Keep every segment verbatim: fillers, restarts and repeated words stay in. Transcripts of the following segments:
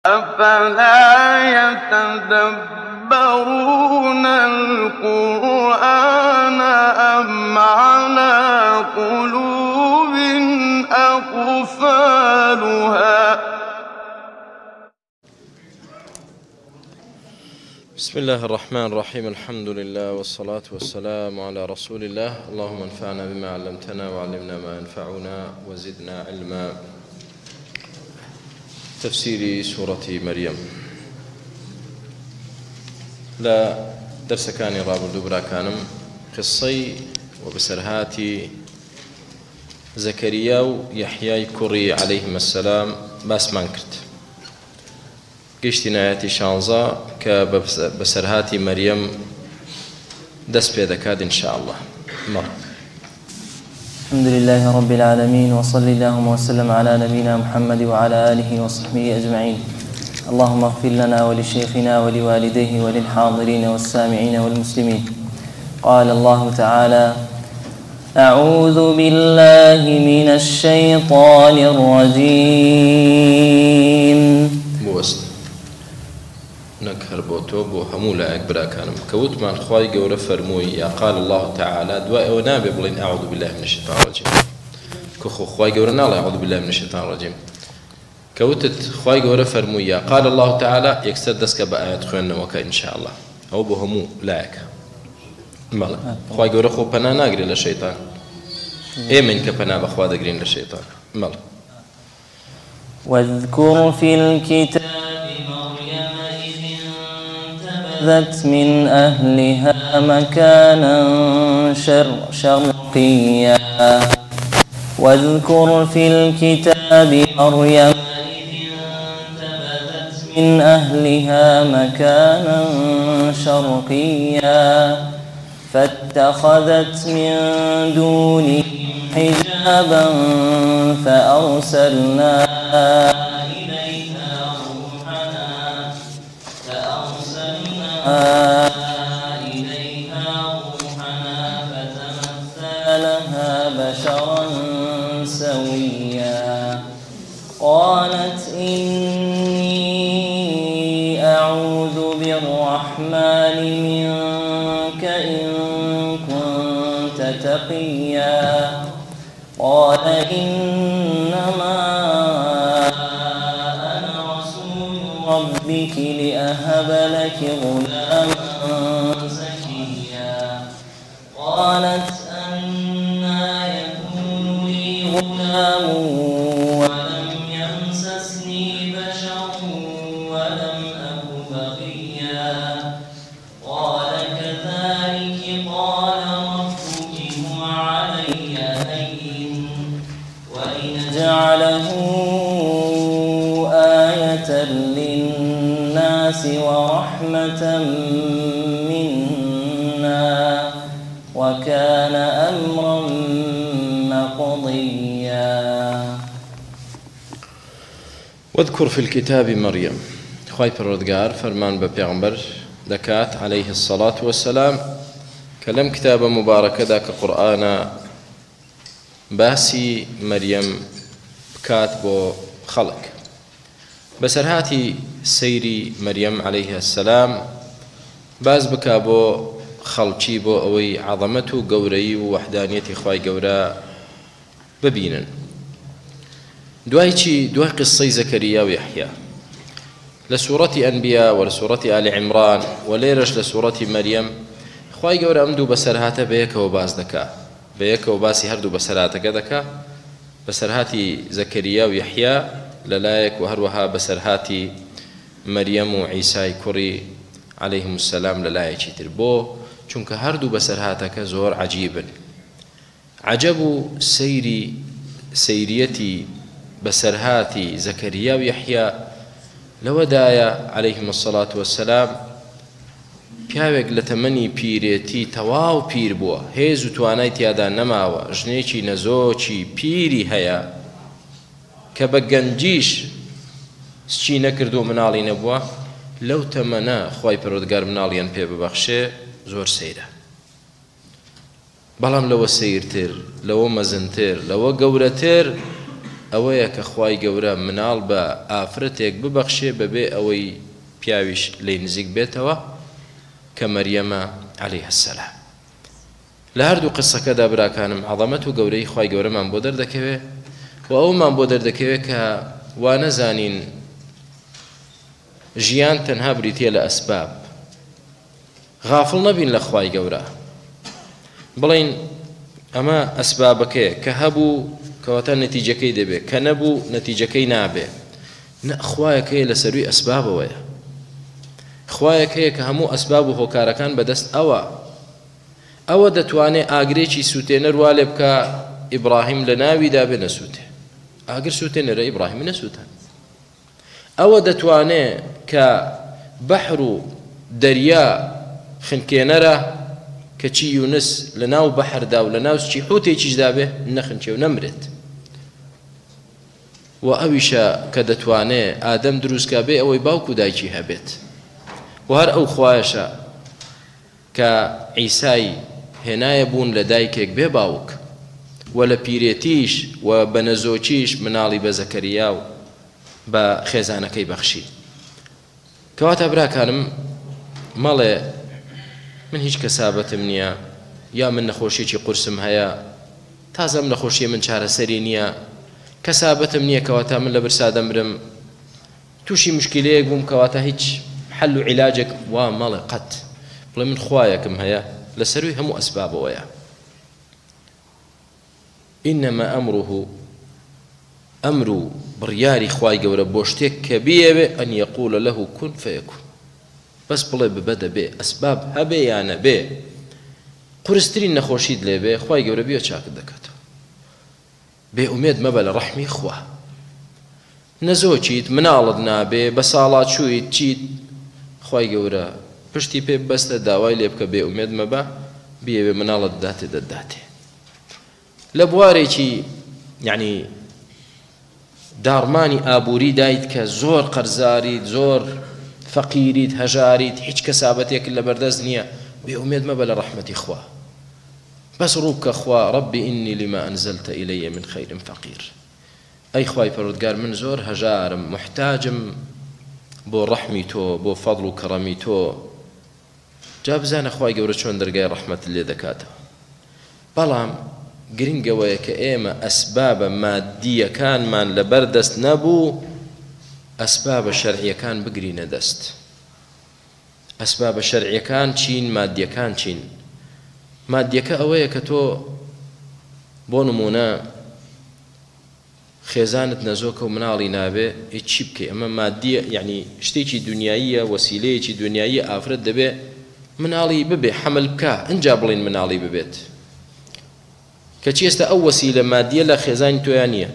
أَفَلَا يَتَدَبَّرُونَ الْقُرْآنَ أَمْ عَلَىٰ قُلُوبٍ أَقْفَالُهَا بسم الله الرحمن الرحيم. الحمد لله والصلاة والسلام على رسول الله. اللهم انفعنا بما علمتنا وعلمنا ما ينفعنا وزدنا علما. تفسير سورة مريم. لا درس كان رابط دبرا كانم قصي وبسرهاتي زكريا ويحيى كوري عليهم السلام باس مانكرت قشتنا آياتي شانزا كبسرهاتي مريم دس بيدكاد إن شاء الله. مرحبا. الحمد لله رب العالمين، وصلى اللهم وسلم على نبينا محمد وعلى آله وصحبه أجمعين. اللهم اغفر لنا ولشيخنا ولوالديه وللحاضرين والسامعين والمسلمين. قال الله تعالى: أعوذ بالله من الشيطان الرجيم. بوست نكهر بوتو بو همولا أكبر كانم كوت من خواي جورة فرموي يا قال الله تعالى دواء ونابي بلين أعوذ بالله من الشيطان الرجيم. كخو خواي جورة نالا أعوذ بالله من الشيطان الرجيم. كوتت خواي جورة فرموي يا قال الله تعالى يكسر دسك بآيات خوينا وكا إن شاء الله أو بهمو لاك مالا خواي جورة خو بنا ناقري للشيطان إيه من كبنا بخوا دقرين للشيطان مالا. واذكر في الكتاب ذت من أهلها مكانا شر شرقيا. واذكر في الكتاب مريم انتبذت من أهلها مكانا شرقيا فاتخذت من دونهم حجابا فأرسلنا إليها روحنا فتمثل لها بشرا سويا. قالت إني أعوذ بالرحمن منك إن كنت تقيا. قال إنما أنا رسول ربك لأهب لك غلاما زكيا. قالت أنى يكون لي غلام ولم يمسسني بشر ولم أك بغيا. قال كذلك قال ربك هو علي هين ولنجعله آية للناس ورحمة منا وكان أمرا مقضيا. واذكر في الكتاب مريم. خواي پروردگار فرمان بپیغمبر دكات عليه الصلاة والسلام كلام كتاب مباركة ذاك قرآن باسي مريم كاتبو خلق بسرهاتي سيري مريم عليه السلام باز بكابو خلقي بو أوي عظمته قوري ووحدانيتي خواي قورا ببينا. دواي چي دواي قصي زكريا ويحيى لسورة أنبياء ولسورة آل عمران وليرش لسورة مريم خواي قورا أمدو بسرهاته بيك وباز دكا بيك وباسي هردو بسرهاتك دكا بسرهاتي زكريا ويحيى للايك وهروها بسرهاتي مريم وعيسى كوري عليهم السلام للايك تربو چونك هردو بسرهاتك زور عجيبا. عجبوا سيري سيريتي بسرهاتي زكريا ويحيى لودايا عليهم الصلاة والسلام پیاوێک لە تەمەنی پیرێتی تەواو پیر بووە هێز و توانای تیادا نەماوە ژنێکی نەزۆکی پیری هەیە کە بە گەنجیش سچی نەکردو مناڵی نەبووە لەو تەمەنە خوای پەروەردگار مناڵیان پێ ببەخشێ زۆر سەیرە. بەڵام لەوە سەیرتر لەوە مەزنتر لەوە گەورەتر ئەوەیە کە خوای گەورە مناڵ بە ئافرەتێک ببەخشێ بەبێ ئەوەی پیاویش لێی نزیک بێتەوە کە مەریەمە عەلەیها السەلام. لە هەردوو قسەکەدا براکانم عەظەمەت و گەورەی خوای گەورەمان بۆ دەردەکەوێ و ئەومان بۆ دەردەکەوێت کە وا نەزانین ژیان تەنها بریتیە لە ئەسباب، غافڵ نەبین لە خوای گەورە، بڵین ئەمە ئەسبابەکەیە کە هەبوو کەواتە نەتیجەکەی دەبێت، کە نەبوو نەتیجەکەی نابێ. نە، خوایەکەیە لە سەروی ئەسبابەوەیە، خوایەکەیە کە هەموو ئەسباب و هۆکارەکان بەدەست ئەوە. ئەوە دەتوانێت ئاگرێکی سووتێنەر وا لێ بکە ئیبراهیم لە ناویدا بێ نەسووتێ، ئاگر سووتێنەرە ئیبراهیم نەسووتان. ئەوە دەتوانێت کە بەحر و دەریا خنکێنەرە کەچی یونس لە ناو بەحردا و لە ناو چی حوتێکیشدا بێ نەخنچێ و نەمرێت. و ئەویشە کە دەتوانێت ئادەم دروستکە بێ ئەوەی باوکو دایکی هەبێت. و هەر ئەو خوایەشە کە عیسای هێنایە بوون لە دایکێک بێ باوک و لە پیرێتیش و بە نەزۆکیش مناڵی بە زەکەریا و بە خێزانەکەی بەخشی. کەواتە براکانم مەڵێ من هیچ کەسابەتم نییە، یا من نەخۆشیێکی قورسم هەیە، تازەم نەخۆشیە من چارەسەری نییە، کەسابەتم نییە کەواتە من لە برسا دەمرم، تووشی مشکلەیەک بووم کەواتە هیچ حل و عیلاجێک وا مەڵێ قەت. بڵێ من خوایەکم هەیە لە سەروی هەموو ئەسبابەوەیە. ئینەمە ئەمڕه، ئەمر و بڕیاری خوای گەورە بۆ شتێک کە بیەوێ ئەن یەقولە لەهو کون فەیەکون، بەس بڵێ ببە دەبێ، ئەسباب هەبێ یان نەبێ، قورسترین نەخۆشیت لێبێ خوای گەورە بێ چاکت دەکاتەوە. بێ ئومێد مەبە لە ڕەحمی خوا، نەزۆکیت مناڵت نابێ، بە ساڵات چوویت چیت، خوای گەورە پشتی پێ بەستە داوای لێ بکە بێ ئومێد مەبە، بیەوێ مناڵت داتێ دەداتێ. لە بوارێکی یعنی دارمانی ئابووری دایت کە زۆر قەرزاریت، زۆر فەقیریت، هەژاریت، هیچ کەسابەتێک لە بەردەست نییە، بێ ئومێد مەبە لە ڕەحمەتی خوا، بەس ڕوو بکە خوا ڕەبی ئینی لما ئەنزەلتە ئیلەیە من خەیر فەقیر. ئەی خوای پەروەردگار من زۆر هەژارم، محتاجم بۆ ڕەحمی تۆ، بۆ فەضڵ و کەڕەمی تۆ. جا بزانە خوای گەورە چۆن دەرگای ڕەحمەت لێ دەکاتەوە. بەڵام گرنگەوەیە کە ئێمە ئەسبابە مادیەکانمان لەبەر دەست نەبوو، ئەسبابە شەرعیەکان بگرینە دەست. ئەسبابە شەرعیەکان چین، مادیەکان چین. مادیەکە ئەوەیە کە تۆ بۆ نمونە خێزانت نەزۆکە و مناڵی نابێ، هیچ چی بکەی، ئەمە مادیە، یعنی شتێکی دنیاییە، وەسیلەیەکی دنیاییە، ئافرەت دەبێ مناڵی ببێ، حەمل بکە، ئەنجا بڵین مناڵی ببێت. کەچی ئێستا ئەو وەسیلە مادیە لە خێزانی تۆیان نییە.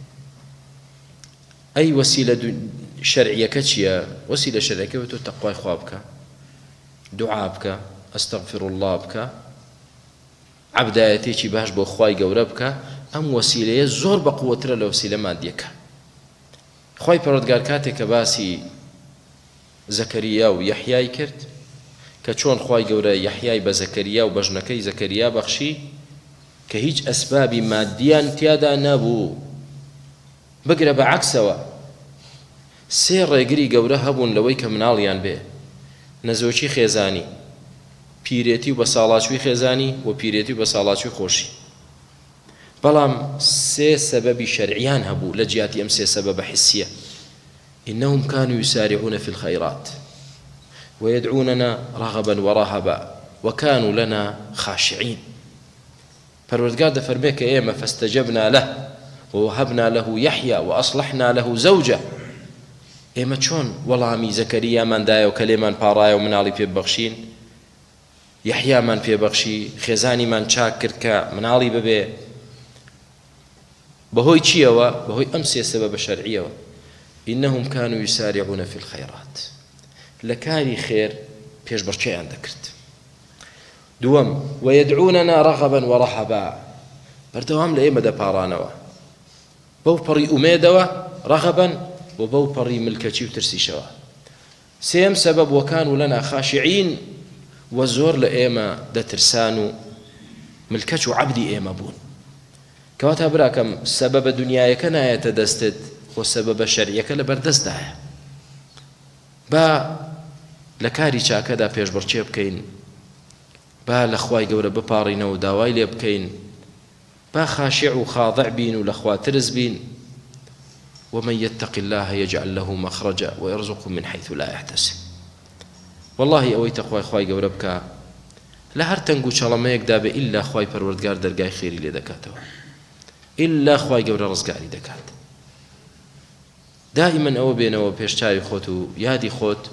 ئەی وەسیلە شەرعیەکە چییە؟ وەسیلە شەرعیەکە بێت تۆ تەقوای خوا بکە، دوعا بکە، ئەستەغفر الله بکە، عەبدایەتێکی باش بۆ خوای گەورە بکە. ئەم وەسیلەیە زۆر بەقووەترە لە وەسیلە مادیەکە. خوای پەروەردگار کاتێک کە باسی زەکەریا و یەحیای کرد کە چۆن خوای گەورە یەحیای بە زەکەریا و بە ژنەکەی زەکەریا بەخشی کە هیچ ئەسبابی مادیان تیادا نەبوو، بگرە بە عەکسەوە سێ ڕێگری گەورە هەبوون لەوەی کە مناڵیان بێ: نەزۆکی خێزانی، پیرێتی و بە ساڵاچووی خێزانی و پیرێتی و بە ساڵاچووی خۆشی. بەڵام سێ سەبەبی شەرعیان هەبوو لە جیاتی ئەم سێ سەبەبە حسیە. إنهم كانوا يسارعون في الخيرات ويدعوننا رغبا ورهبا وكانوا لنا خاشعين. پەروەردگار دەفەرمێ کە ئێمە فاستجبنا له ووهبنا له يحيى وأصلحنا له زوجه. ئێمە چۆن وەڵامی زەکەریامان دایە و کە لێمان پاڕایە و مناڵی پێبەخشین، یەحیامان پێبەخشی، خێزانیمان چاک کرد کە مناڵی ببێ. بەهۆی چیەوە؟ بەهۆی ئەم سێ سەبەبە شەرعیەوە. إنهم كانوا يسارعون في الخيرات، لە کاری خێر پێشبڕکێیان دەکرد. دووەم، ويدعوننا رغبا ورهبا، بەردەوام لە ئێمە دەپاڕانەوە بەو پەڕی ئومێدەوە، رغبا و بەو پەڕی ملکەچی و ترسیشەوە. سێم سەبەب، وكانوا لنا خاشعين، و زۆر لە ئێمە دەترسان و ملکەچ و عەبدی ئێمە بوون. کەواتە براکەم سەبەبە دنیایەکە نایەتە دەستت خۆ سەبەبە شەرعیەکە لە بەردەستدایە با لە کاری چاکەدا پێشبڕکێ بکەین با لە خوای گەورە بپاڕینەوە داوای لێ بکەین با خاشع و خاضع بین و لە خوا ترس بین ومن يتق الله يجعل له مخرجا ويرزقه من حيث لا يحتسب والله ئەوەی تەخوای خوای گەورە بکە لە هەر تەنگ و چەڵەمەیەکدا بێ ئیلا خوای پەروەردگار دەرگای خێری لێ دەکاتەوە ئیلا خوای گەورە ڕزگاری دەکات دائما ئەوە بێنەوە پێشچاوی خۆت و یادی خۆت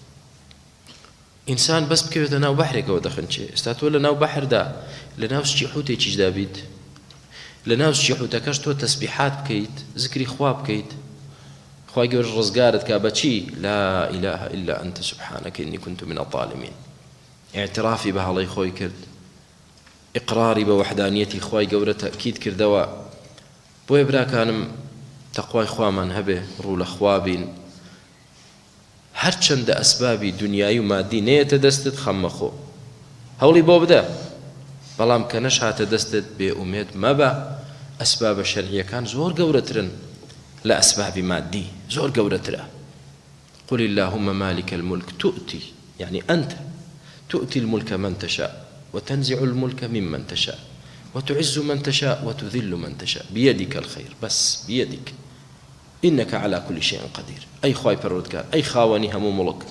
ئینسان بەس بکەوێتە ناو بەحرێکەوە دەخنچێ ئێستا تۆ لە ناو بەحردا لە ناو سچی حوتێکیشدا بیت لە ناو سچی حوتەکەش تۆ تەسبیحات بکەیت ذکری خوا بکەیت خوای گەورە ڕزگارت کا بەچی لا إله إلا أنت سبحانك إني كنت من الظالمين اعترافی بە هەڵەی خۆی کرد ئیقراری بە وحدانیەتی خوای گەورە تەکید کردەوە بۆیە براکانم تەقوای خوامان هەبێ ڕوو لە خوا بین هەرچەندە ئەسبابی دنیایی و مادی نەیەتە دەستت خەممەخۆ هەوڵی بۆ بدە بەڵام کە نەشاتە دەستت بێ ئومێد مەبە ئەسبابە شەرعیەکان زۆر گەورەترن لە ئەسبابی مادی زۆر گەورەترە قل اللهم مالك الملك تؤتي يعني أنت تؤتي الملك من تشاء وتنزع الملك ممن تشاء وتعز من تشاء وتذل من تشاء بيدك الخير بس بيدك إنك على كل شيء قدير أي خواي پروردگار أي خاواني همو ملك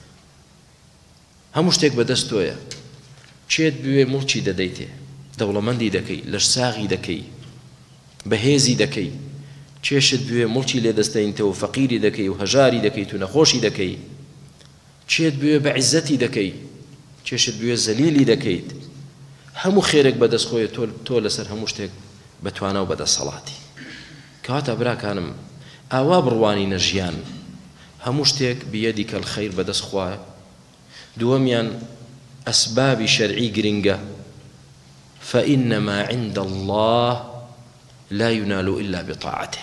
همو شتێک بەدەستۆیە چێت بوێ مڵکی دەدەیتێ دەوڵەمەندی دەکەی لەشساغی دەکەی بەهێزی دەکەی چێشت بوێ مڵکی لێ دەستەینتەوە فەقیری دەکەی و هەژاری دەکەیت و نەخۆشی دەکەی چێت بوێ بە عیزەتی دەکەی چێشت بوێ زەلیلی دەکەیت هەموو خێرێک بەدەستخۆیە تۆ لەسەر هەموو شتێک بەتوانە و بەدەسەڵاتی کەواتە براکانم ئاوا بڕوانینە ژیان هەموو شتێک بيدیکە الخەیر بەدەست خوایە دووەمیان ئەسبابی شەرعی گرنگە فإنما عند الله لا ينال إلا بطاعته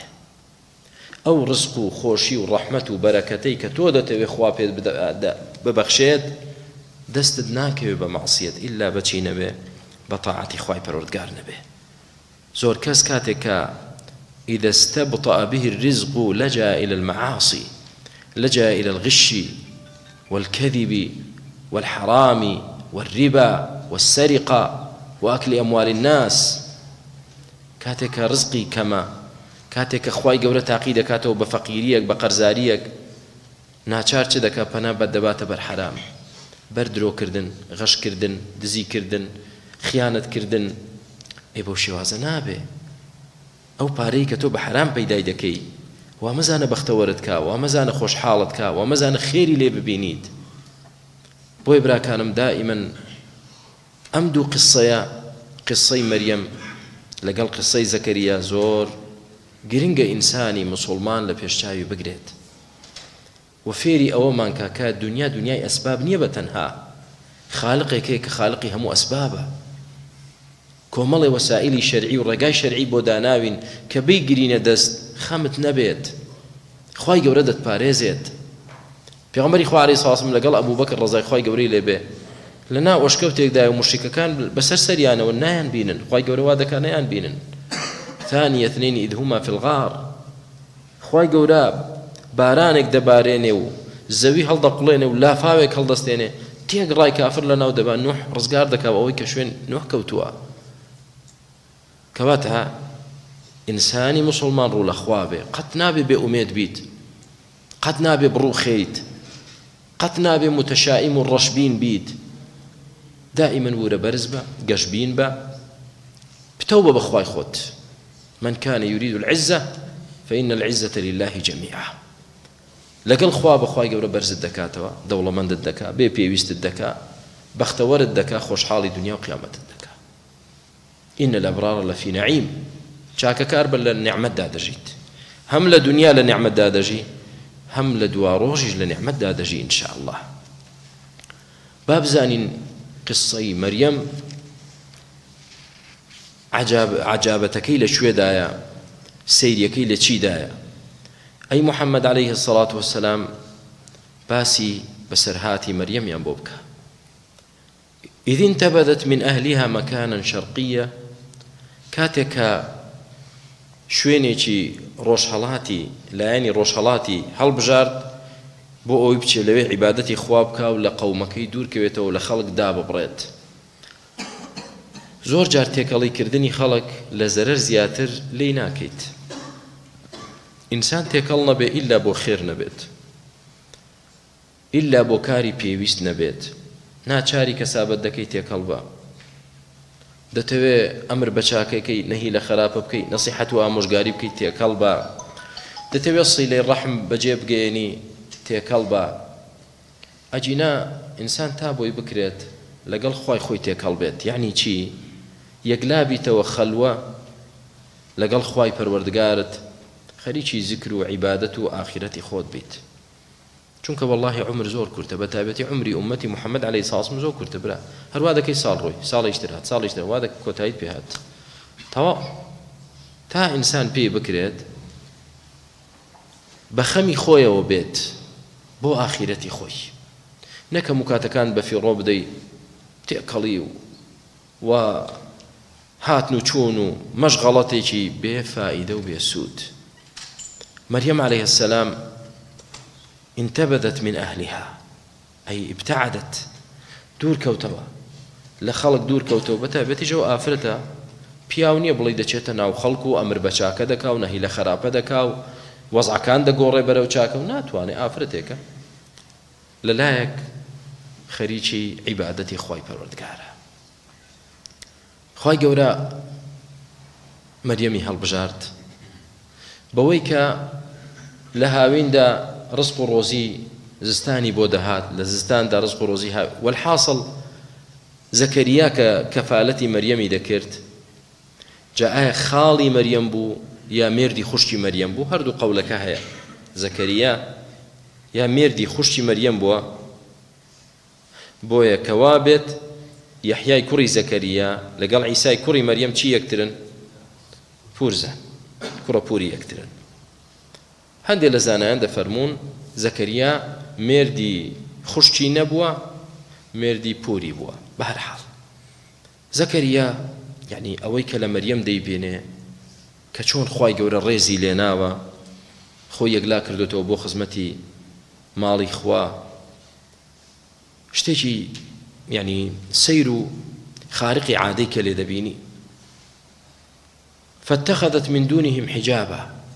أو رزق و خۆشی و ڕەحمەت و بەرەکەتەی کە تۆ دەتەوێ خوا پێت ببەخشێت دەستت ناکەوێ بە مەعسیەت ئیلا بەچی نەبێ بە تاعەتی خوای پەروەردگار نەبێ زۆر کەس کاتێکە إذا استبطأ به الرزق لجأ إلى المعاصي لجأ إلى الغش والكذب والحرام والربا والسرقة وأكل أموال الناس كاتك رزقي كما كاتك خواي گەورە تاقی دەکاتەوە بە فەقیریەک بە قەرزاریەک ناچار چ دەکا پەنا بەردەباتە بەر حرام بەر درۆکردن غەشکردن دزیکردن خیانەتکردن ئێ بەو شێوازە نابێ ئەو پارەی کە تۆ بە حرام پەیدای دەکەی وا مەزانە بەختەوەرت کا وا مەزانە خۆشحاڵت کا وا مەزانە خێری لێ ببینیت بۆی براکانم دائیمەن ئەم دوو قسەیە قسەی مەریەم لەگەڵ قسەی زەکەریا زۆر گرنگە ئینسانی مسڵمان لە پێشچاوی بگرێت و فێری ئەوەمان کا کە دنیا دنیای ئەسباب نییە بە تەنها خالقێکەیە کە خالقی هەموو ئەسبابە کۆمەڵی وەسائلی شەرعی و ڕێگای شەرعی بۆ داناوین کە بیگرینە دەست خەمت نەبێت خوای گەورە دەتپارێزێت پێغەمبەری خوا عەلەیهی سەڵام لەگەڵ ئەبوو بەکر ڕەزای خوای گەورەی لێبێ لەنا ئۆشکەوتێکدا و موشریکەکان بەسەر سەریانەوە نایان بینن خوای گەورە وا دەکا نەیان بینن ثاني اثنين إذ هما في الغار خوای گەورە بارانێک دەبارێنێ و زەوی هەڵدەقڵێنێ و لافاوێک هەڵدەستێنێ تێک ڕای کافر لەناو دەبا نوح ڕزگار دەکا ئەوەی کە شوێن نوح کەوتووە کەواتە ئینسانی مسڵمان ڕوو لە خوا بێ قەت نابێ بێ ئومێد بیت قەت نابێ بڕوو خەیت قەت نابێ متەشائیم و ڕەشبین بیت دائما ورە بەرز بە گەشبین بە بتەوبە بە خوای خۆت من كان يريد العزة فإن العزة لله جميعا لەگەڵ خوا بەخوای گەورە بەرزت دەکاتەوە دەوڵەمەندت دەکا بێ پێویستت دەکا بەختەوەرت دەکا خۆشحاڵی دنیا و قیامەتت دەکا إن الأبرار لفي نعيم چاکەکار بە لە نعمەتدا دەژیت هەم لە دنیا لە نعمەتدا دەژی هەم لە دوا ڕۆژیش لە نعمەتدا دەژی إن شاء الله با بزانین قسەی مەریەم عجابەتەکەی لە کوێدایە سەیریەکەی لە چیدایە ئەی محەممەد عەلەیهی السەڵات وەسەلام باسی بەسەرهاتی مەریەمیان بۆ بکە إذ انتبذت من أهلها مكانا شرقيا كاتك شوێنێکی ڕۆژهەڵاتی لایەنی ڕۆژهەڵاتی هەڵبژارد بۆ ئەوەی بچێت لەوێ عیبادەتی خوا بکا و لە قەومەکەی دوورکەوێتەوە و لە خەڵک داببڕێت. زۆر جار تێکەڵیکردنی خەڵک لە زەرەر زیاتر لێی ناکەیت. ئینسان تێکەڵ نەبێ ئیلا بۆ خێر نەبێت، ئیلا بۆ کاری پێویست نەبێت. ناچاری کەسابەت دەکەی تێکەڵ بە، دەتەوێ ئەمر بە چاکەکەی نەهی لە خراپە بکەی، نەسیحەت و ئامۆژگاری بکەیت تێکەڵ بە، دەتەوێت سیلەی ڕەحم بەجێ بگەێنی تێکەڵ بە. ئەجینا ئینسان تا بۆی بکرێت لەگەڵ خوای خۆی تێکەڵ بێت. یعنی چی؟ یەکلابیتەوە خەلوە لەگەڵ خوای پەروەردگارت، خەریکی زیکر و عیبادەت و ئاخرەتی خۆت بیت. چونکە والله عمر زۆر کورتە، بە تایبەتی عمری ئومەتی محەممەد عەلەیهی سڵام زۆر کورتە برا. هەروە دەکەی ساڵ ڕۆی، ساڵێکی تر هات، ساڵێکی تر وا دەکەی کۆتاییت پێ هات. تەواو تا ئینسان پێی بکرێت بە خەمی خۆیەوە بێت بۆ ئاخرەتی خۆی، نەکە مکاتەکان بە فیڕۆ بدەی تێکەڵی و و هاتن و چوون و مەشغەڵەتێکی بێفائیدە و بێسوود. مەریەم عەلەیها السەلام انتبذت من أهلها، أي ابتعدت، دور كوتوا لخلق دور كوتوا بتا بتي جو آفرتا بياونية بلي دچێتە ناو خەڵک و ئەمر بە چاکە دەکا و نەهی لە خراپە دەکا و وەزعەکان دەگۆڕێ بەرەو چاکە و ناتوانێ ئافرەتێکە لەلایەک خەریکی عیبادەتی خوای پەروەردگارە. خوای گەورە مەریەمی هەڵبژارد بەوەی کە لە هاویندا ڕزق و ڕۆزی زستانی بۆ دەهات، لە زستاندا ڕزق و ڕۆزی هاوی. والحاصل زەکەریا کە کەفالەتی مەریەمی دەکرد، جا ئایا خاڵی مەریەم بوو یا مێردی خوشکی مەریەم بوو؟ هەردوو قەولەکە هەیە. زەکەریا یا مێردی خوشکی مەریەم بووە، بۆیە کەوا بێت یەحیای کوڕی زەکەریا لەگەڵ عیسای کوڕی مەریەم چی یەکترن؟ پورزە، کوڕە پوری یەکترن. هەندێک لە زانایان دەفەرمون زەکەریا مێردی خوشکی نەبووە، مێردی پوری بووە. بە هەر حاڵ زەکەریا یعنی ئەوەی کە لە مەریەم دەیبێنێ کە چۆن خوای گەورە ڕێزی لێناوە، خۆی یەکلا کردوێتەوە بۆ خزمەتی ماڵی خوا، شتێکی یعنی سەیر و خارقی عادەی کە لێ دەبینی. فاتخذت من دونهم حجابا،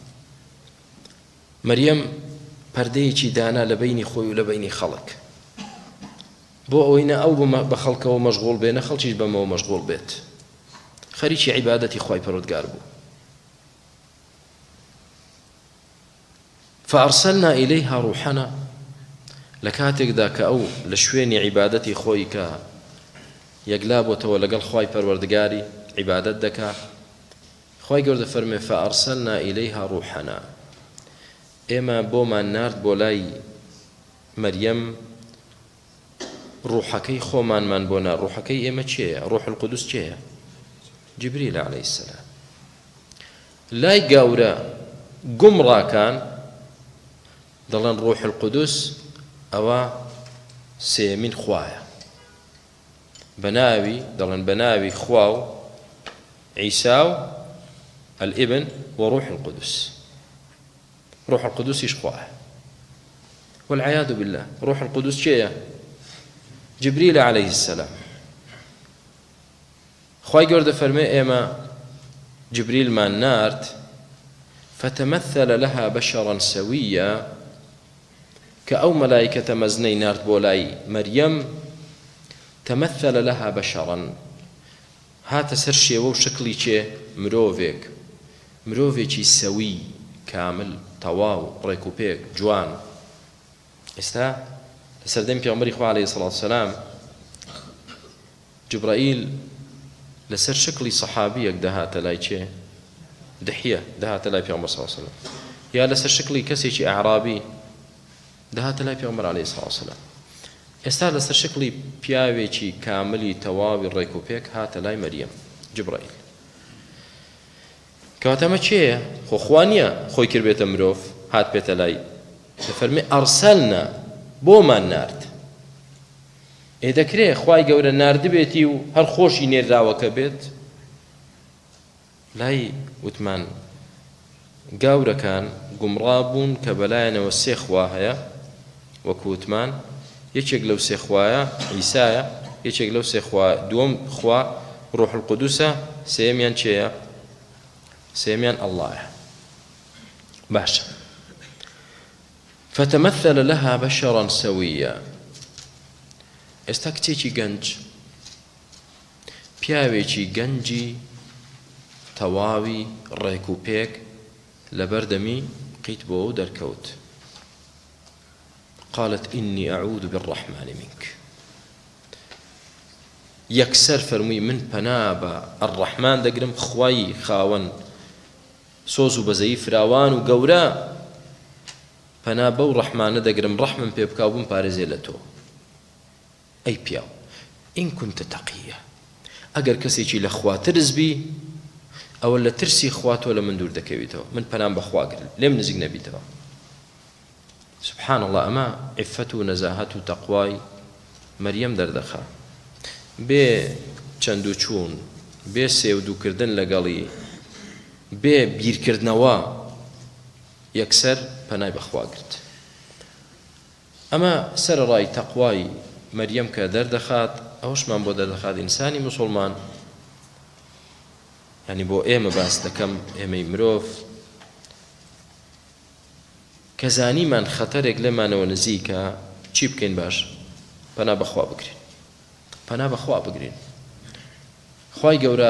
مەریەم پەردەیەکی دانا لە بینی خۆی و لە بینی خەڵک، بۆ ئەوەی نە ئەو بە خەڵکەوە مەشغوڵ بێ، نە خەڵکیش بەمەوە مەشغوڵ بێت. خەریکی عیبادەتی خوای پەروەردگار بوو. فأرسلنا إليها روحنا، لكاتێکدا کە ئەو لە شوێنی عیبادەتی خۆی کە یەکلا بۆتەوە لەگەڵ خوای پەروەردگاری عیبادەت دەکا، خوای گەورە دەفەرمێ فأرسلنا إليها روحنا، ئێمە بۆمان نارد بۆ لای مەریەم ڕوحەکەی خۆمانمان بۆ نار. ڕوحەکەی ئێمە چێیە؟ ڕوح القودس چێیە؟ جبریل عەلەیهی السەلام. لای گەورە گومڕاکان دەڵێن ڕوح القودس ئەوە سێمین خوایە، بەناوی دەڵێن بەناوی خوا و عیسا و الئبن و ڕوح القودس. روح القدس يشخواه والعياذ بالله. روح القدس شيء جبريل عليه السلام. خواهي قرد فرمي إما جبريل ما نارت فتمثل لها بشرا سويا، كأو ملائكة مزني نارت بولاي مريم تمثل لها بشرا، هات سرشي وو شكلي شي مروفيك مروفيكي سوي كامل تواو ريكوبيك جوان. استا لسردين پیغمبری خوا عليه الصلاة والسلام جبرائيل لسر شكلي صحابيك دهات لاي چه دحية دهات لاي پیغمبر صلى الله عليه وسلم، يا لسر شكلي كسي أعرابي دهات لاي پیغمبر عليه الصلاة والسلام. استا لسر شكلي پیاوي كاملي تواوي ريكوبيك هات لاي مريم جبرائيل. كاتما چه خو خوانيا خوي كربيت مروف هات بيت لاي فرمي أرسلنا بوما نارد. إذا كريه خواي قورا نارد بيتي و هر خوشي نير راوكا بيت لاي وتمان گاورەکان گومڕا بوون کە بەلایەنەوە سێ خوا هەیە وەکو وتمان یەکێک لەو سێ خوایە عیسایە یەکێک لەو سێ خوا دووەم خوا ڕوح القودوسە سێمیان چێیە سێمیان ئەڵڵایە باشە فتمثل لها بشرا سويا ئێستا کچێکی گەنج پیاوێکی گەنجی تەواوی ڕێک و پێک لەبەردەمی قیت بۆ و دەرکەوت قالت إني أعوذ بالرحمن منك یەکسەر فەرمووی من پەنا بە الرحمن دەگرم خوای خاوەن سۆز و بەزەیی فراوان و گەورە پەنا بەو ڕەحمانە دەگرم ڕەحمم پێ بکاو بم پارێزێ لە تۆ ئەی پیاو ئین کونتە تەقیە ئەگەر کەسێکی لە خوا ترس بی ئەوە لە ترسی خوا تۆ لە من دوور دەکەویتەوە من پەنام بەخوا گرت لێم نزیک نەبیتەوە سبحان الله ئەمە عیفەت و نەزاهەت و تەقوای مەریەم دەردەخا بێ چەند و چوون بێ سێودووکردن لەگەڵی بێ بیرکردنەوە یەکسەر پەنای بەخوا گرت ئەمە سەرەڕای تەقوای مەریەم کە دەردەخات ئەوشمان بۆ دەردەخات ئینسانی موسڵمان یعنی بۆ ئێمە باس دەکەم ئێمەی مرۆڤ کە زانیمان خەتەرێک لێمانەوە نزیکە چی بکەین باش پەنا بەخوا بگرین پەنا بەخوا بگرین خوای گەورە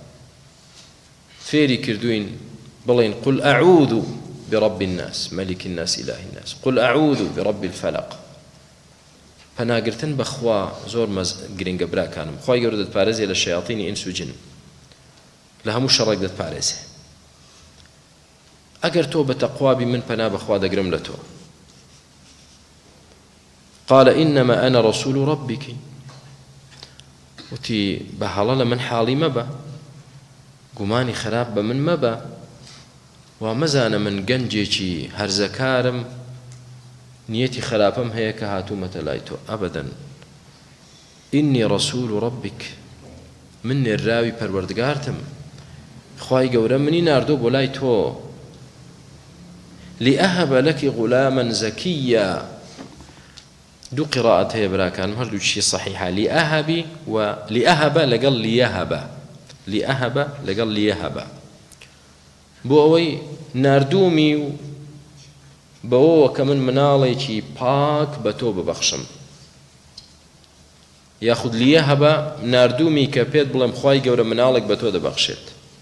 فێری کردوین بڵێن قل أعوذ برب الناس ملك الناس إله الناس قل أعوذ برب الفلق پەناگرتن بەخوا زۆر گرنگە براکانم خوای گەورە دەتپارێزێ لە شەیاطینی ئینس و جن لە هەموو شەڕێک دەتپارێزێ ئەگەر تۆ بە تەقوابی من پەنا بەخوا دەگرم لە تۆ قال إنما أنا رسول ربك وتی بە هەڵە لە من حاڵی مەبە گومانی خراپ بە من مەبە وا مەزانە من گەنجێکی هەرزەکارم نیەتی خراپەم هەیە کە هاتوومەتە لای تۆ ئەبەدەن ئینی ڕەسوول ڕەبیک من نێراوی پەروەردگارتم خوای گەورە منی ناردۆ بۆ لای تۆ لئەهەب لەکی غولاما زەکیە دوو قراءەت هەیە براکانم هەردووچی صەحیحە لئەهەبی و لئەهەبە لەگەڵ لیەهەبە لئەهەبە لەگەڵ لیەهەبە بۆ ئەوەی ناردوومی و بەوەوە کە من مناڵێکی پاک بە تۆ ببەخشم یاخود لیەهەبە ناردوومی کە پێت بڵێم خوای گەورە مناڵێک بە تۆ دەبەخشێت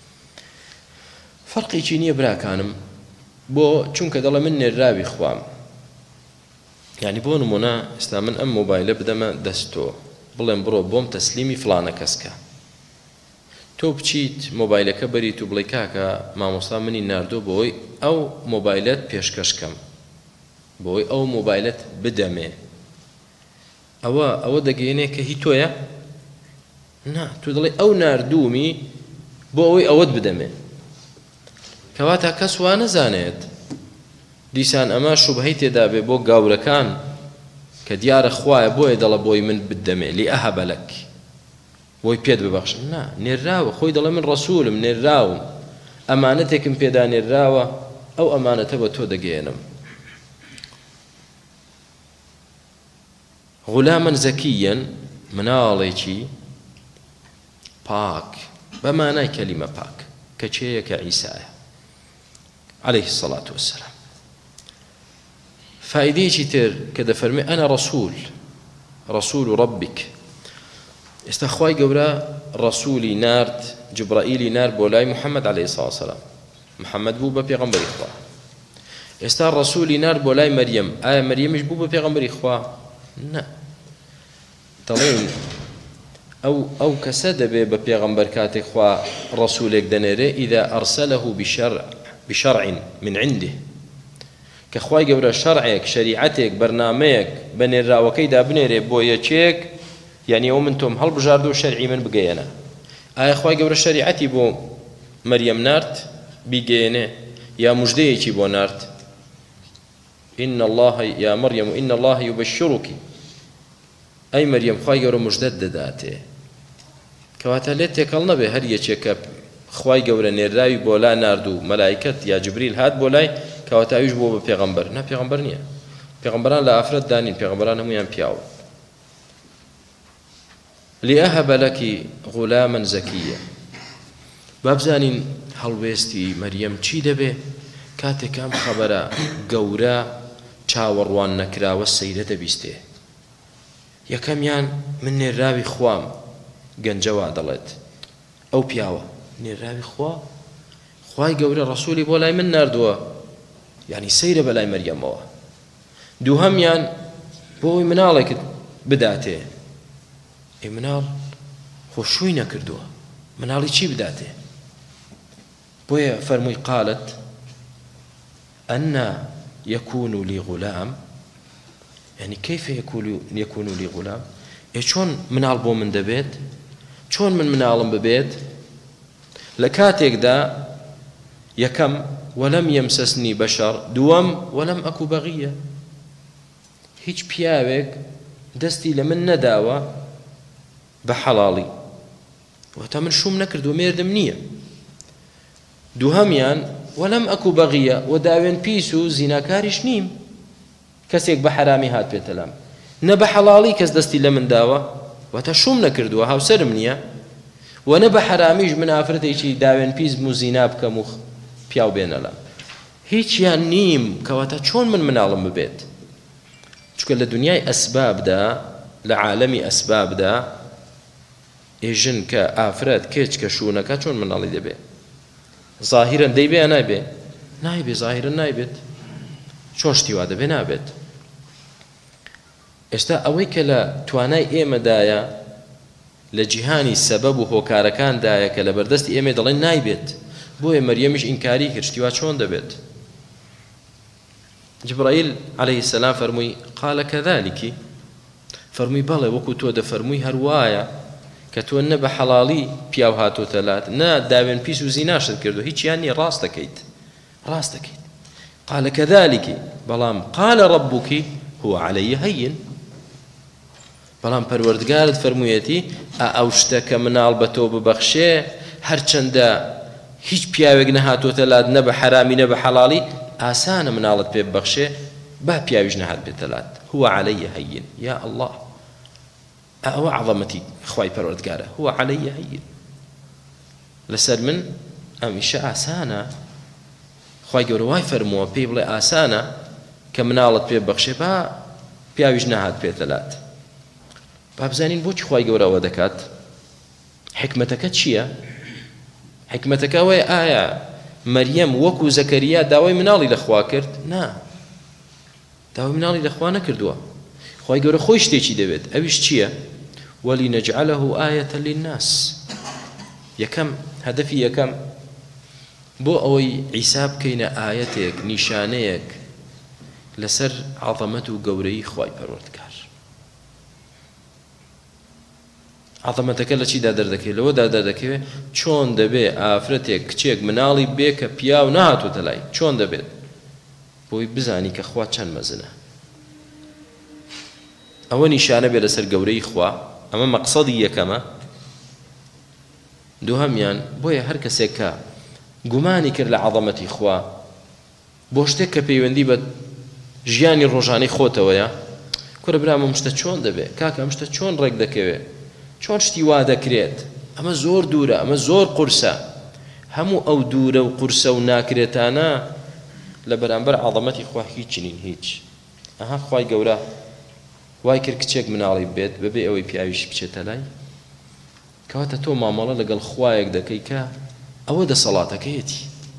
فەرقێکی نییە براکانم بۆ چونکە دەڵێ من نێراوی خوام یعنی بۆ نمونە ئێستا من ئەم مۆبایلە بدەمە دەست تۆ بڵێم بڕۆ بۆم تەسلیمی فڵانە کەسکە تۆ بچیت مۆبایلەکە بەریت و بڵێ کاکە مامۆستا منی ناردۆ بۆی ئەو مۆبایلەت پێشکەشکەم بۆی ئەو مۆبایلەت بدەمێ ئەوە ئەوە دەگەێنێ کە هی تۆیە نا تو دڵێ ئەو ناردوومی بۆ ئەوەی ئەوەت بدەمێ کەواتە کەس وا نەزانێت دیسان ئەمە شوبهەی تێدا بێ بۆ گاورەکان کە دیارە خوایە بۆیە دەڵە بۆی من بدەمێ لئەهەب لەک بۆی پێت ببەخشم نا نێراوە خۆی دەڵێ من ڕەسوولم نێراوم ئەمانەتێکم پێدا نێراوە ئەو ئەمانەتە بە تۆ دەگەێنم غولاما زەکیەن مناڵێکی پاک بەمانای کەلیمە پاک کە چێیە کە عیسایە عليه الصلاة والسلام فائدەیەکی تر کە دەفەرمێ ئەنە ڕەسوول ڕەسوول ڕەبیک ئێستا خوای گەورە ڕەسوولی نارد جبرائیلی نارد بۆ لای محەممەد عليه الصلاة والسلام محەممەد بوو بە پێغەمبەری خوا ئێستا ڕەسوولی نارد بۆ لای مەریەم ئایا مەریەمیش بوو بە پێغەمبەری خوا نە دەڵێن ئەو ئەو کەسە دەبێ بە پێغەمبەر کاتێک خوا ڕەسوولێک دەنێرێ ئیدا ئەرسەلەه بشەرع بشەرع من عنده کە خوای گەورە شەرعێک شەریعەتێک بەرنامەیەک بە نێراوەکەیدا بنێرێ بۆ یەکێک یعنی ئەو من تۆم هەڵبژاردە و شەرعی من بگەیەنە ئایا خوای گەورە شەریعەتی بۆ مەریەم نارد بیگەیەنێ یا موژدەیەکی بۆ نارد إن الله يا مريم إن الله يبشرك أي مريم خوای گەورە موژدەت دەداتێ کەواتە لێت تێکەڵ نەبێ هەر یەکێکە خوای گەورە نێراوی بۆ لا نارد و مەلایکەت یا جبریل هات بۆ لای کەواتاویش بۆ بە پێغەمبەر نا پێغەمبەر نییە پێغەمبەران لە ئافرەت دانین پێغەمبەران هەمویان پیاوە لأهب لك غلاما زكيا بابزانين هەڵوێستی مەریەم چی دەبێ کاتێک ئەم خەبەرە گەورە چاوەڕوان نەکراوە سەیرە دەبیستێ یەکەمیان من نێراوی خوام گەنجەوا دەڵێت ئەو پیاوە نێراوی خوا خوای گەورە ڕەسوولی بۆ لای من ناردووە یعنی سەیرە بەلای مەریەمەوە دووهەمیان بۆ ئەوی مناڵێکت بداتێ ئەی مناڵ خۆشووی نەکردووە مناڵی چی بداتێ بۆیە فەرمووی قالت أن يكون لي غلام يعني كيف يكون يكون لي غلام شلون مناڵ بۆ من دەبێت چۆن من مناڵم ببێت لە کاتێکدا یەکەم وەلەم یەمسەسنی بەشەڕ دووەم وەلەم ئەکو بەغیە هیچ پیاوێک دەستی لە من نەداوە بە حەڵاڵی واتە من شوم نەکردو مێردم نییە دووهەمیان وەلەم ئەکو بەغیە و داوێن پیس و زیناکاریش نیم کەسێک بە حەرامی هات پێتە لام نە بە حەڵاڵی کەس دەستی لە من داوە واتە شوم نەکردووە هاوسەرم نییە و نە بە حەرامیش من ئافرەتێکی داوێن پیس بم و زینا بکەم و پیاو بێنە لام هیچیان نیم کەواتە چۆن من مناڵم ببێت چونکە لە دنیای ئەسبابدا لە عالەمی ئەسبابدا ئێژن کە ئافرەت کێچ کە شوونەکە چۆن مناڵی دەبێت ظاهرا دەیبێ یا نایبێ نایبێ ظاهرا نایبێت چۆن شتی وا دەبێ نابێت ئێستا ئەوەی کە لە توانای ئێمەدایە لە جیهانی سەبەب و هۆکارەکاندایە کە لە بەردەستی ئێمە دەڵێن نایبێت بۆیە مەریەمیش ئینکاری کرد شتی وا چۆن دەبێت جبرائیل عەلەیهی سەلام فەرمووی قال كذلك فەرمووی بەڵێ وەکو تۆ دەفەرمووی هەروایە کە تۆ نە بە حەڵاڵی پیاو هاتۆتە لات نە داوێن پیس و زیناشت کردو هیچیان نییە ڕاست دەکەیت ڕاست دەکەیت قال كذلك بەڵام قال ربك هو علي هين بەڵام پەروەردگارت فەرموویەتی ئەو شتە کە مناڵ بە تۆ ببەخشێ هەرچەندە هیچ پیاوێک نەهاتۆتە لات نە بە حەرامی نە بە حەڵاڵی ئاسانە مناڵت پێ ببەخشێ با پیاویش نەهات بێتە لات هو علي هين يا الله ئەوە عەظەمەتی خوای پەروەردگارە هو علي هين لەسەر من ئەمیشە ئاسانە خوای گەورە وای فەرمووە پێی بڵێ ئاسانە کە مناڵت پێ ببەخشێ با پیاویش نەهات بێتە لات با بزانین بۆچی خوای گەورە ئەوە دەکات حکمەتەکە چییە حکمەتەکە وای ئایا مەریەم وەکو زەکەریا داوای مناڵی لەخوا کرد نا داوای مناڵی لەخوا نەکردووە خوای گەورە خۆی شتێکی دەبێت ئەویش چییە وَلِنَجْعَلَهُ آيَةً لِلنَّاسِ یەکەم هەدەفی یەکەم بۆ ئەوەی عیسا بکەینە ئایەتێک نیشانەیەک لەسەر عەظەمەت و گەورەی خوای پەروەردگار عەظەمەتەکە لە چیدا دەردەکەوێت لەوەدا دەردەکەوێت چۆن دەبێ ئافرەتێک کچێک مناڵی بێ کە پیاو نەهاتوتە لای چۆن دەبێت بۆی بزانی کە خوا چەند مەزنە ئەوە نیشانە بێ لەسەر گەورەی خوا ئەمە مەقسەدی یەکەمە دووهەمیان بۆیە هەر کەسێک کە گومانی کرد لە عەظەمەتی خوا بۆ شتێک کە پەیوەندی بە ژیانی ڕۆژانەی خۆتەوەیە کورە برام ئەم شتە چۆن دەبێ کاکە ئەم شتە چۆن ڕێک دەکەوێت چۆن شتی وا دەکرێت ئەمە زۆر دوورە ئەمە زۆر قورسە هەموو ئەو دوورە و قورسە و ناکرێتانە لە بەرامبەر عەظەمەتی خوا هیچ نین هیچ ئەها خوای گەورە وای کرد کچێک مناڵی بێت بەبێ ئەوەی پیاویش بچێتە لای کەواتە تۆ مامەڵە لەگەڵ خوایەک دەکەی کە ئەوە دەسەڵاتەکەیەتی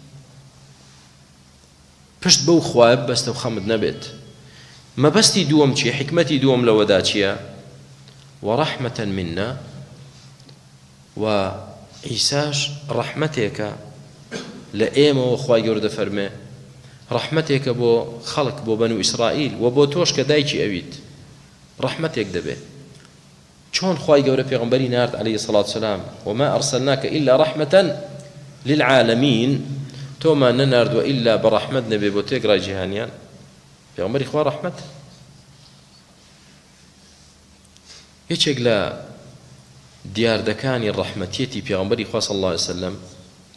پشت بەو خوایە بەستە و خەمت نەبێت مەبەستی دووەم چییە حکمەتی دووەم لەوەدا چییە وەڕەحمەتەن منا و عیساش ڕەحمەتێکە لە ئێمەوە خوای گەورە دەفەرمێ ڕەحمەتێکە بۆ خەڵک بۆ بەنو ئیسرائیل و بۆ تۆش کە دایکی ئەویت ڕەحمەتێک دەبێت چۆن خوای گەورە پێغەمبەری نارد عەلەیهی سەڵات وسەلام وما ئەرسەلناکە ئیلا ڕەحمەتەن للعالەمین تۆمان نەناردووە ئیلا بە ڕەحمەت نەبێ بۆ تێگڕای جیهانیان پێغەمبەری خوا ڕەحمەت یەکێک لە دیاردەکانی ڕەحمەتیەتی پێغەمبەری خوا صلی الله علیه وسلم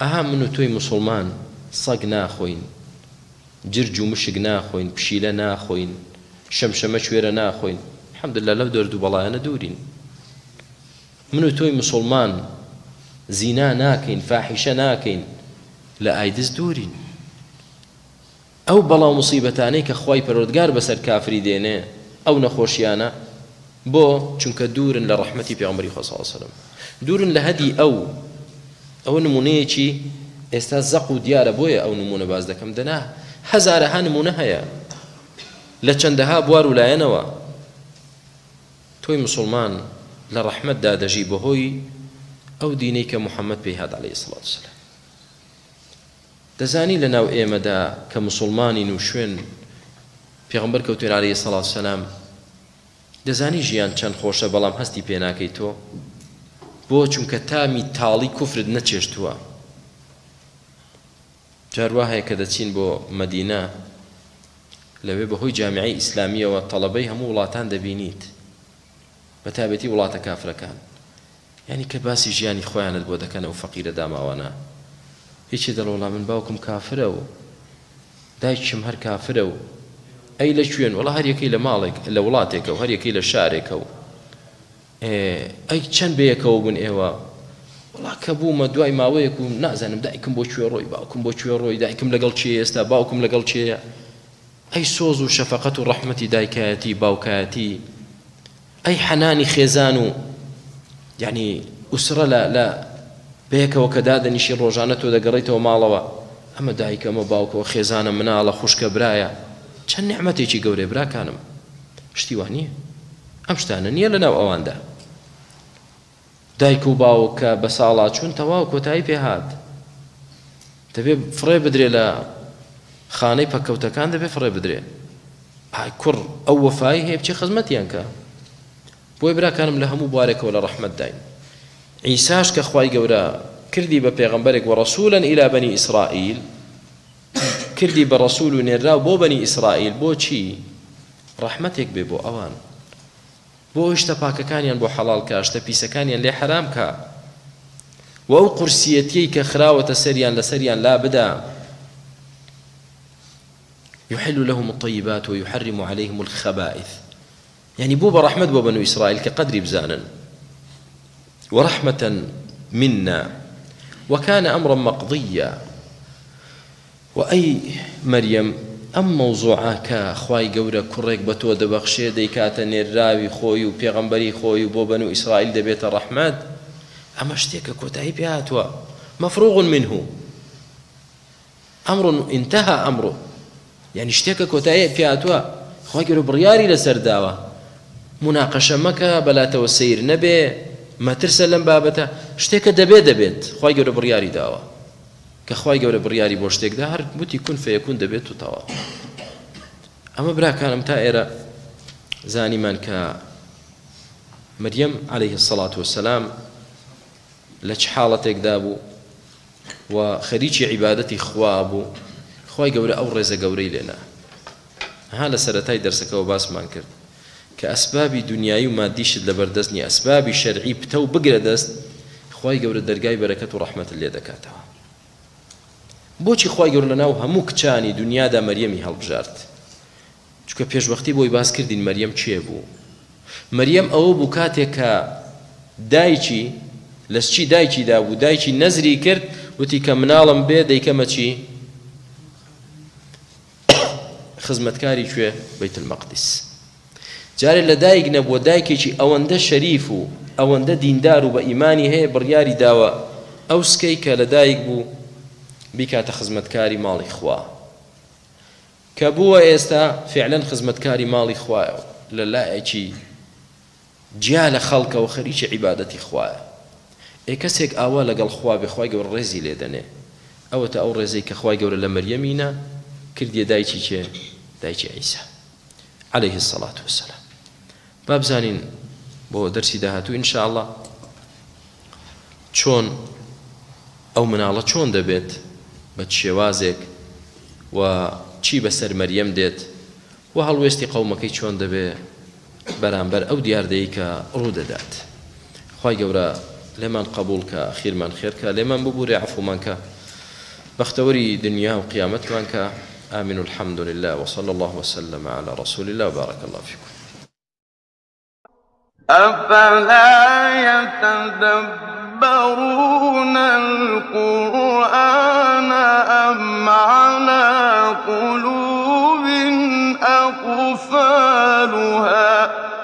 ئەها من و تۆی موسڵمان سەگ ناخۆین، جرج و مشک ناخۆین، پشیلە ناخۆین، شەمشەمە کوێرە ناخۆین. الحەمدولله لەو دەرد و بەڵایانە دوورین. من و تۆی موسڵمان زینا ناکەین، فاحیشە ناکەین، لە ئایدز دوورین. ئەو بەڵاو موسیبەتانەی کە خوای پەروەردگار بەسەر کافری دێنێ ئەو نەخۆشیانە بۆ چونکە دوورن لە ڕەحمەتی پێغەمبەری خوا صلی الله علیه وسلم، دوورن لە هەدی ئەو ئەوە نمونەیەکی ئێستا زەق و دیارە. بۆیە ئەو نمونە باز دەکەم، دەنا هەزارەها نمونە هەیە لە چەندەها بوار و لایەنەوە. تۆی موسڵمان لە ڕەحمەتدا دەژی بەهۆی ئەو دینەی کە موحەممەد پێی هات عەلەیهی سڵات وسەلام. دەزانی لە ناو ئێمەدا کە موسڵمانین و شوێن پێغەمبەر کەوتوین عەلەیهی سڵات وسەلام، دەزانی ژیان چەند خۆشە بەڵام هەستی پێ ناکەی تۆ، بۆ چونکە تامی تاڵی کوفرت نەچێشتووە. جار وا هەیە کە دەچین بۆ مەدینە، لەوێ بەهۆی جامیعەی ئیسلامیەوە تەڵەبەی هەموو وڵاتان دەبینیت، بەتابەتی وڵاتە کافرەکان، یعنی کە باسی ژیانی خۆیانت بۆ دەکەن ئەو فەقیرە داماوانە. هیچی دەڵێ وەڵا من باوکم کافرە و دایکم هەر کافرە و ئەی لە کوێن؟ وەڵا هەر یەکەی لە ماڵێک لە وڵاتێکە و هەر یەکەی لە شارێکە و ئەی چەند بەیەکەوە بوون ئێوە؟ وەڵا کە بوومە دوای ماوەیەک و نازانم دایکم بۆ کوێ ڕۆی، باوکم بۆ کوێ ڕۆی، دایکم لەگەڵ چیە ئێستا، باوکم لەگەڵ چیە؟ ئەی سۆز و شەفەقەت و ڕەحمەتی دایکایەتی باوکایەتی، ئەی حەنانی خێزان و یعنی ئوسرە لە لە بەیەکەوە کە دادەنیشی ڕۆژانە تۆ دەگەڕیتەوە ماڵەوە، ئەمە دایکە ئەمە باوکەوە خێزانە مناڵە خوشکە برایە. چەند نیعمەتێکی گەورەی براکانم، شتی وان نییە؟ ئەم شتانە نییە لەناو ئەواندا. دایک و باوکە بە ساڵات چوون تەواو کۆتایی پێهات، دەبێ فڕێ بدرێ لە خانەی پەکەوتەکان، دەبێ فڕێ بدرێ. ئای کوڕ ئەو وەفایی هەیە بچی خزمەتیان کە. بۆی براکانم لە هەموو بوارێکەوە لە ڕەحمەت داین. عیساش کە خوای گەورە کردی بە پێغەمبەرێک و ڕەسوولەن ئیلا بەنی ئیسرائیل، کردی بە ڕەسوول و نێراو بۆ بەنی ئیسرائیل، بۆچی؟ ڕەحمەتێک بێ بۆ ئەوان، بۆ شتە پاکەکانیان بۆ حەڵال کە، شتە پیسەکانیان لێ حەرام کە، و ئەو قورسیەتیەی کە خراوەتە سەریان لەسەریان لا بدا. يحل لهم الطيبات ويحرم عليهم الخبائث، يعني بو برحمة بو بنو إسرائيل كقدر بزانا ورحمة منا وكان أمرا مقضيا. وأي مريم أم موضوعك خواي قورة كريك بتو دبخشي ديكاتا نيراوي خوي وبيغمبري خوي وبو بنو إسرائيل دبيت الرحمن، أما اشتيك كوتاي بياتوا مفروغ منه، أمر انتهى أمره، يعني اشتيك كوتاي بياتوا خواي قورة برياري لسرداوة مناقشة مكة بلا توسير نبي ما ترسل بابته اشتيك دبي دبيت خواي قورة برياري داوة كخواي قورة برياري بوشتيك ده هر بوتي يكون فيكون دبيت وطوا. أما برا كان متائرة زاني من ك مريم عليه الصلاة والسلام لش حالتك دابو وخريج عبادتي خوابو خواي قورة أو رزق قوري لنا هذا سرتاي درسك وباس ما انكر كأسباب دنياي وماديش لبردزني أسباب شرعي بتو بقردست خواي قورة درقاي بركة ورحمة اللي دكاتها. بۆچی خوای گەورە لەناو هەموو کچانی دنیادا مەریەمی هەڵبژارد؟ چونکە پێش وەختی بۆی باس کردین مەریەم چێ بوو؟ مەریەم ئەوە بوو کاتێک کە دایکی لەسچی دایکیدا بوو، دایکی نەزری کرد وتی کە مناڵم بێ دەیکەمە چی؟ خزمەتکاری کوێ؟ بەیت المەقدس. جارێ لە دایک نەبووە دایکێکی ئەوەندە شەریف و ئەوەندە دیندار و بە ئیمانی هەیە بڕیاری داوە ئەو سکەی کە لە دایک بوو بیکاتە خزمەتکاری ماڵی خوا کە بووە ئێستا فعلەن خزمەتکاری ماڵی خوایە لە لایەکی جیا لە خەڵکە و خەریکی عیبادەتی خوایە. ئێ کەسێک ئاوا لەگەڵ خوا بێ خوای گەورە ڕێزی لێ دەنێ، ئەوەتە ئەو ڕێزەی کە خوای گەورە لە مەریەمینە کردیە دایکی چێ؟ دایکی عیسا عەلەیهی السەڵات وەسەلام. با بزانین بۆ دەرسی داهاتوو ئینشاءڵڵا چۆن ئەو مناڵە چۆن دەبێت بە شێوازێک و چی بەسەر مەریەم دێت و هەڵوێستی قەومەکەی چۆن دەبێت بەرامبەر ئەو دیاردەیە کە ڕوو دەدات. خوای گەورە لێمان قبول کە خیرمان خێر کە لێمان ببوورێ عەفومان کە بختوري دنيا وقيامت وانك آمين الحمد لله وصلى الله وسلم على رسول الله وبارك الله فيكم. أفلا يتدبرون القرآن أم على قلوب أقفالها